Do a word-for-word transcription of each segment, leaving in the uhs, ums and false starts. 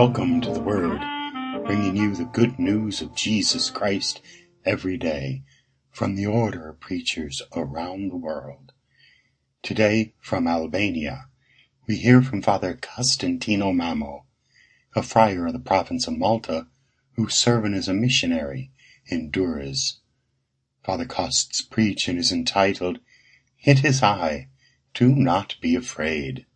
Welcome to the Word, bringing you the good news of Jesus Christ every day from the order of preachers around the world. Today, from Albania, we hear from Father Costantino Mamo, a friar of the province of Malta, who's serving as a missionary in Durrës. Father Cost's preaching is entitled, "It is I, Do Not Be Afraid."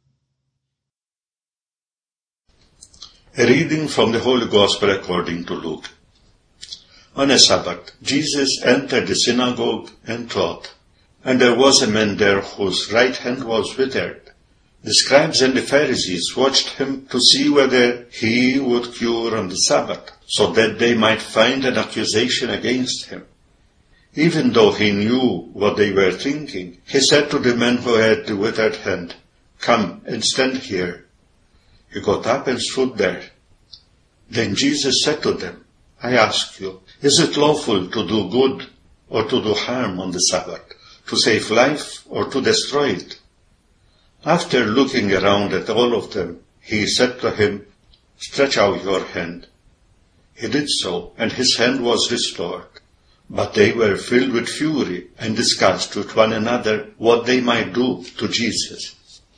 A reading from the Holy Gospel according to Luke. On a Sabbath, Jesus entered the synagogue and taught, and there was a man there whose right hand was withered. The scribes and the Pharisees watched him to see whether he would cure on the Sabbath, so that they might find an accusation against him. Even though he knew what they were thinking, he said to the man who had the withered hand, "Come and stand here." He got up and stood there. Then Jesus said to them, "I ask you, is it lawful to do good or to do harm on the Sabbath, to save life or to destroy it?" After looking around at all of them, he said to him, "Stretch out your hand." He did so, and his hand was restored. But they were filled with fury and discussed with one another what they might do to Jesus.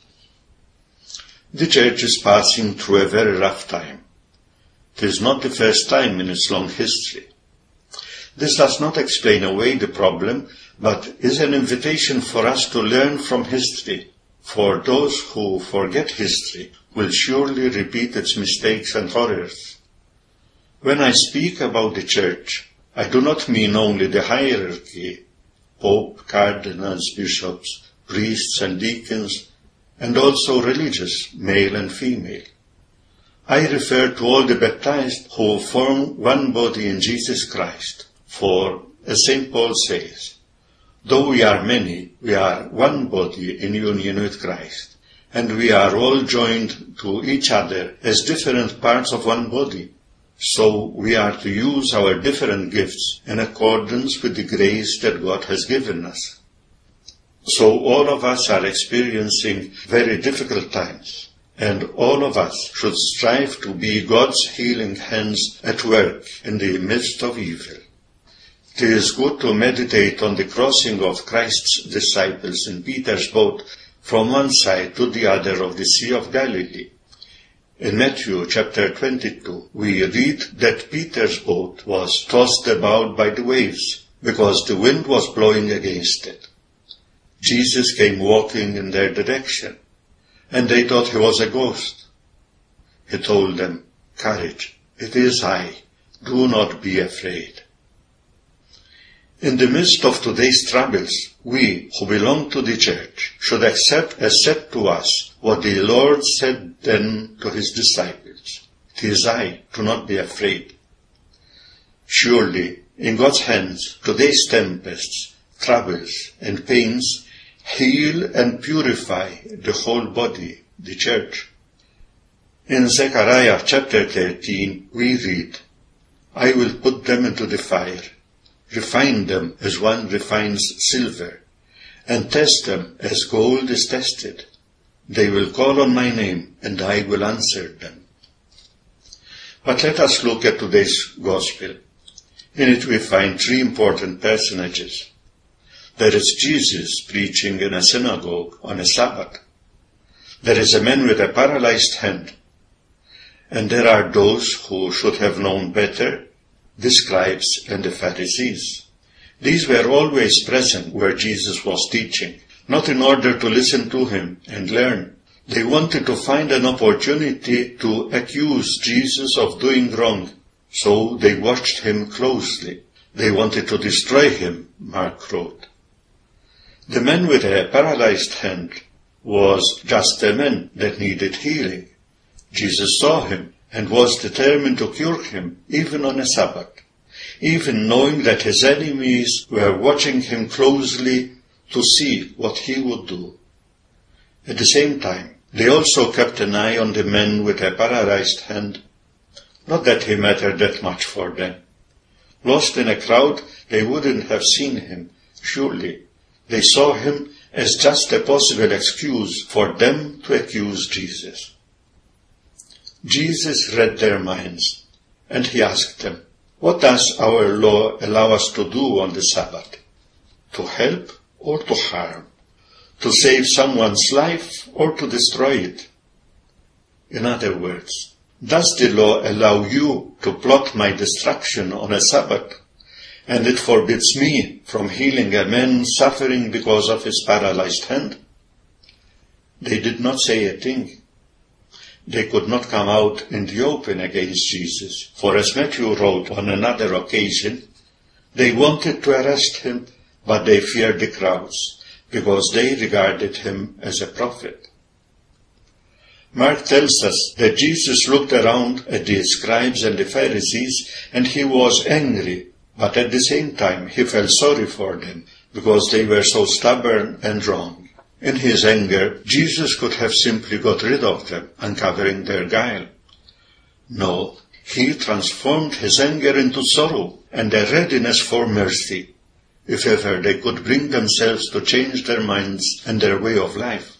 The church is passing through a very rough time. It is not the first time in its long history. This does not explain away the problem, but is an invitation for us to learn from history, for those who forget history will surely repeat its mistakes and horrors. When I speak about the church, I do not mean only the hierarchy, pope, cardinals, bishops, priests and deacons, and also religious, male and female. I refer to all the baptized who form one body in Jesus Christ, for, as Saint Paul says, though we are many, we are one body in union with Christ, and we are all joined to each other as different parts of one body. So we are to use our different gifts in accordance with the grace that God has given us. So all of us are experiencing very difficult times, and all of us should strive to be God's healing hands at work in the midst of evil. It is good to meditate on the crossing of Christ's disciples in Peter's boat from one side to the other of the Sea of Galilee. In Matthew chapter twenty-two, we read that Peter's boat was tossed about by the waves because the wind was blowing against it. Jesus came walking in their direction, and they thought he was a ghost. He told them, "Courage, it is I, do not be afraid." In the midst of today's troubles, we who belong to the church should accept as said to us what the Lord said then to his disciples. "It is I, do not be afraid." Surely, in God's hands, today's tempests, troubles, and pains heal and purify the whole body, the church. In Zechariah chapter thirteen, we read, "I will put them into the fire, refine them as one refines silver, and test them as gold is tested. They will call on my name, and I will answer them." But let us look at today's gospel. In it we find three important personages. There is Jesus preaching in a synagogue on a Sabbath. There is a man with a paralyzed hand. And there are those who should have known better, the scribes and the Pharisees. These were always present where Jesus was teaching, not in order to listen to him and learn. They wanted to find an opportunity to accuse Jesus of doing wrong, so they watched him closely. They wanted to destroy him, Mark wrote. The man with a paralyzed hand was just a man that needed healing. Jesus saw him and was determined to cure him, even on a Sabbath, even knowing that his enemies were watching him closely to see what he would do. At the same time, they also kept an eye on the man with a paralyzed hand. Not that he mattered that much for them. Lost in a crowd, they wouldn't have seen him, surely. They saw him as just a possible excuse for them to accuse Jesus. Jesus read their minds, and he asked them, "What does our law allow us to do on the Sabbath? To help or to harm? To save someone's life or to destroy it?" In other words, does the law allow you to plot my destruction on a Sabbath, and it forbids me from healing a man suffering because of his paralyzed hand? They did not say a thing. They could not come out in the open against Jesus, for as Matthew wrote on another occasion, they wanted to arrest him, but they feared the crowds, because they regarded him as a prophet. Mark tells us that Jesus looked around at the scribes and the Pharisees, and he was angry, but at the same time he felt sorry for them, because they were so stubborn and wrong. In his anger, Jesus could have simply got rid of them, uncovering their guile. No, he transformed his anger into sorrow and a readiness for mercy, if ever they could bring themselves to change their minds and their way of life.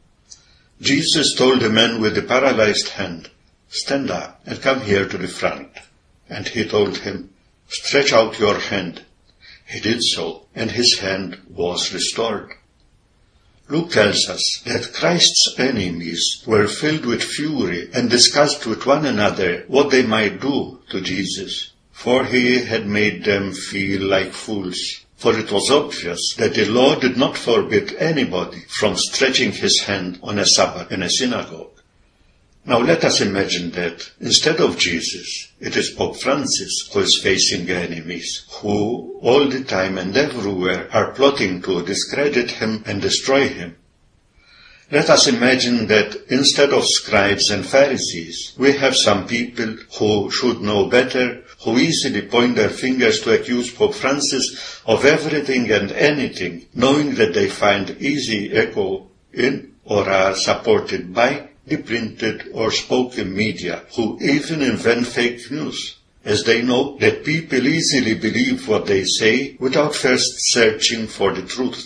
Jesus told the man with the paralyzed hand, "Stand up and come here to the front." And he told him, "Stretch out your hand." He did so, and his hand was restored. Luke tells us that Christ's enemies were filled with fury and discussed with one another what they might do to Jesus, for he had made them feel like fools. For it was obvious that the law did not forbid anybody from stretching his hand on a Sabbath in a synagogue. Now let us imagine that instead of Jesus, it is Pope Francis who is facing enemies, who all the time and everywhere are plotting to discredit him and destroy him. Let us imagine that instead of scribes and Pharisees, we have some people who should know better, who easily point their fingers to accuse Pope Francis of everything and anything, knowing that they find easy echo in or are supported by the printed or spoken media, who even invent fake news, as they know that people easily believe what they say without first searching for the truth.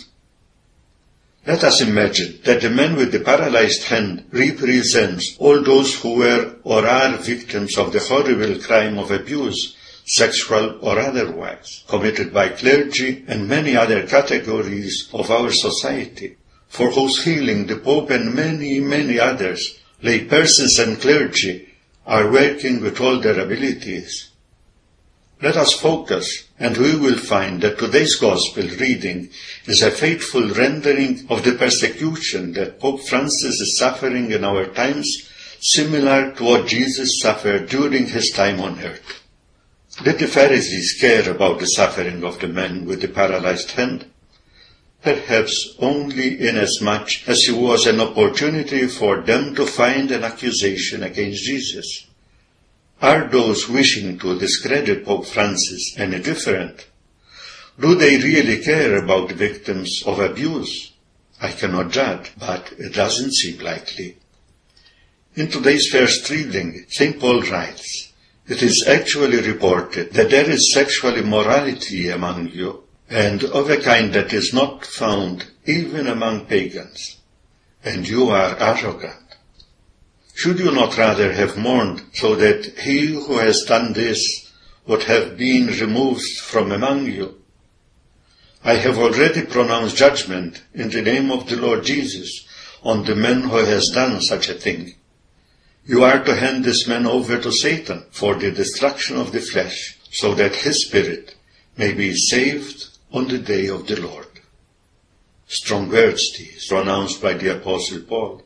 Let us imagine that the man with the paralyzed hand represents all those who were or are victims of the horrible crime of abuse, sexual or otherwise, committed by clergy and many other categories of our society, for whose healing the Pope and many, many others, lay persons and clergy, are working with all their abilities. Let us focus, and we will find that today's Gospel reading is a faithful rendering of the persecution that Pope Francis is suffering in our times, similar to what Jesus suffered during his time on earth. Did the Pharisees care about the suffering of the man with the paralyzed hand? Perhaps only inasmuch as he was an opportunity for them to find an accusation against Jesus. Are those wishing to discredit Pope Francis any different? Do they really care about the victims of abuse? I cannot judge, but it doesn't seem likely. In today's first reading, Saint Paul writes, "It is actually reported that there is sexual immorality among you, and of a kind that is not found even among pagans, and you are arrogant. Should you not rather have mourned, so that he who has done this would have been removed from among you? I have already pronounced judgment in the name of the Lord Jesus on the man who has done such a thing. You are to hand this man over to Satan for the destruction of the flesh, so that his spirit may be saved on the day of the Lord." Strong words these, pronounced by the Apostle Paul.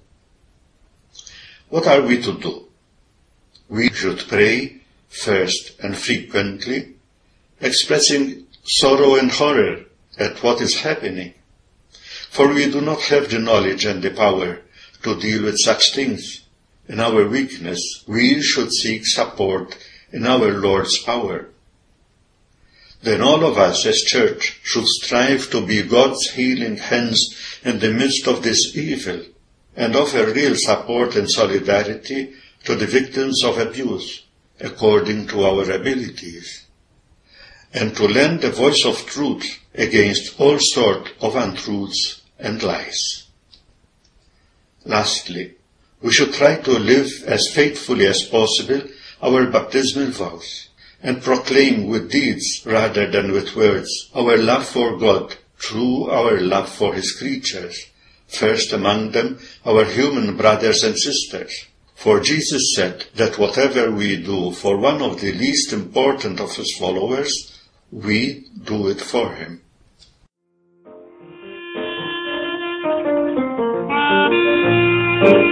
What are we to do? We should pray first and frequently, expressing sorrow and horror at what is happening, for we do not have the knowledge and the power to deal with such things. In our weakness, we should seek support in our Lord's power. Then all of us as Church should strive to be God's healing hands in the midst of this evil, and offer real support and solidarity to the victims of abuse, according to our abilities, and to lend a voice of truth against all sorts of untruths and lies. Lastly, We should try to live as faithfully as possible our baptismal vows and proclaim with deeds rather than with words our love for God through our love for His creatures, first among them our human brothers and sisters. For Jesus said that whatever we do for one of the least important of His followers, we do it for Him. Thank you.